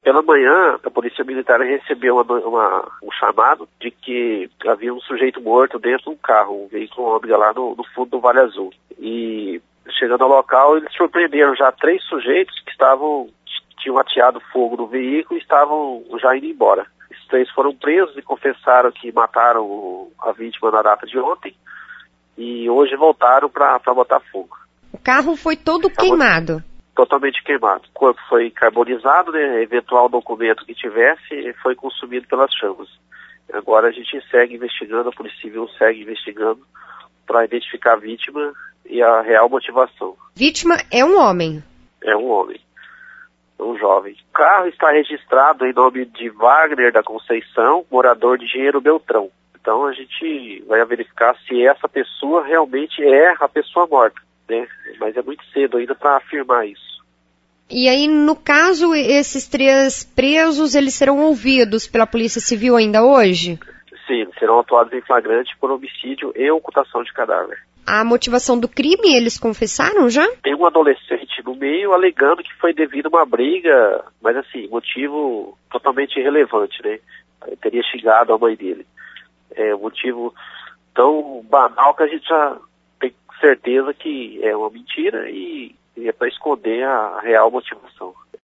Pela manhã, a Polícia Militar recebeu um chamado de que havia um sujeito morto dentro de um carro, um veículo ômega lá no fundo do Vale Azul. E chegando ao local, eles surpreenderam já 3 sujeitos que tinham ateado fogo no veículo e estavam já indo embora. Esses 3 foram presos e confessaram que mataram a vítima na data de ontem e hoje voltaram para botar fogo. O carro foi todo queimado? Totalmente queimado. O corpo foi carbonizado, né? Eventual documento que tivesse foi consumido pelas chamas. Agora a gente segue investigando, a Polícia Civil segue investigando para identificar a vítima e a real motivação. Vítima é um homem? É um homem, um jovem. O carro está registrado em nome de Wagner da Conceição, morador de Engenheiro Beltrão. Então a gente vai verificar se essa pessoa realmente é a pessoa morta, né? Mas é muito cedo ainda para afirmar isso. E aí, no caso, esses 3 presos, eles serão ouvidos pela Polícia Civil ainda hoje? Sim, serão atuados em flagrante por homicídio e ocultação de cadáver. A motivação do crime, eles confessaram já? Tem um adolescente no meio alegando que foi devido a uma briga, mas assim, motivo totalmente irrelevante, né? Ele teria xingado a mãe dele. É um motivo tão banal que a gente já tem certeza que é uma mentira e é para esconder a real motivação.